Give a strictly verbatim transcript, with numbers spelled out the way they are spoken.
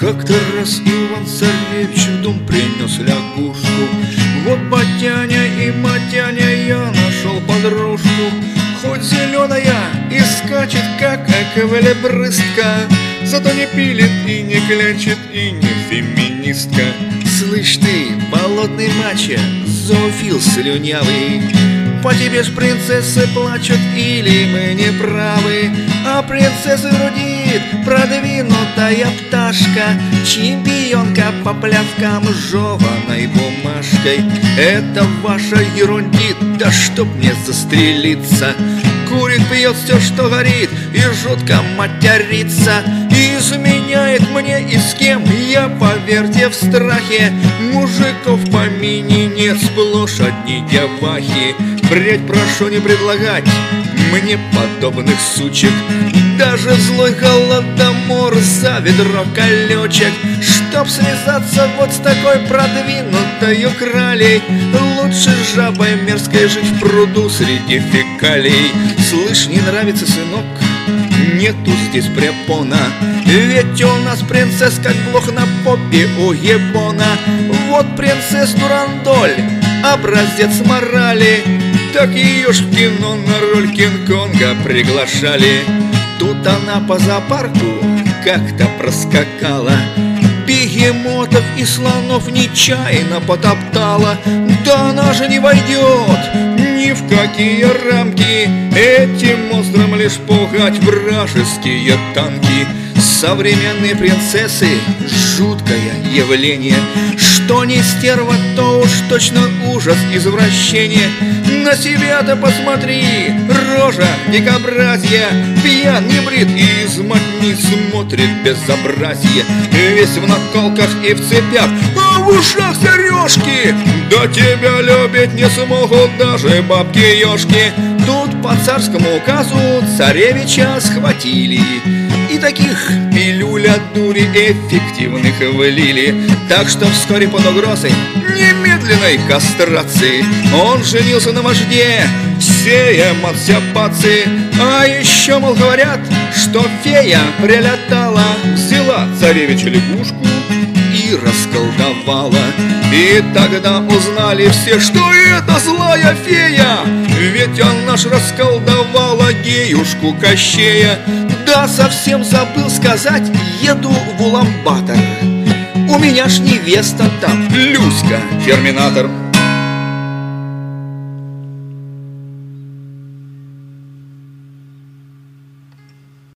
Как-то раз Иван-царевич в дом принес лягушку. Вот Батяня и Матяня, я нашел подружку. Хоть зеленая и скачет, как эквилибристка, зато не пилит и не клячет, и не феминистка. Слышь ты, болотный мачо, зоофил слюнявый, по тебе ж принцессы плачут или мы не правы? А принцессы грудит продвинутая пташка, чемпионка по плявкам жеваной бумажкой. Это ваша ерундит, да чтоб мне застрелиться. Курит, пьет все, что горит, и жутко матерится. И изменяет мне и с кем, я, поверьте, в страхе. Мужиков в помине нет, сплошь одни девахи. Впредь прошу не предлагать мне подобных сучек. Даже злой голодомор за ведро колечек. Чтоб связаться вот с такой продвинутой кралей, лучше с жабой мерзкой жить в пруду среди фекалий. Слышь, не нравится, сынок? Нету здесь препона, ведь у нас принцесс как блох на попе у ебона. Вот принцесс Дурандоль, образец морали, так ее ж в кино на роль Кинг-Конга приглашали. Тут она по зоопарку как-то проскакала, бегемотов и слонов нечаянно потоптала. Да она же не войдет ни в какие рамки, этим монстрам лишь пугать вражеские танки. Современные принцессы — жуткое явление. Что не стерва, то уж точно ужас, извращение. На себя-то посмотри, рожа дикобразия, пьян, не брит и из не смотрит безобразие. Весь в наколках и в цепях, а в ушах сережки. Да тебя любить не смогут даже бабки-ешки. Тут по царскому указу царевича схватили, и таких пилюль от дури эффективных влили. Так что вскоре под угрозой немедленной кастрации он женился на вожде всея Матсяпацы. А еще, мол, говорят, что фея прилетала, взяла царевича лягушку и расколдовала. И тогда узнали все, что это злая фея, ведь она ж расколдовала геюшку Кощея. Да, совсем забыл сказать, еду в Уламбатор. У меня ж невеста там, Люська, терминатор.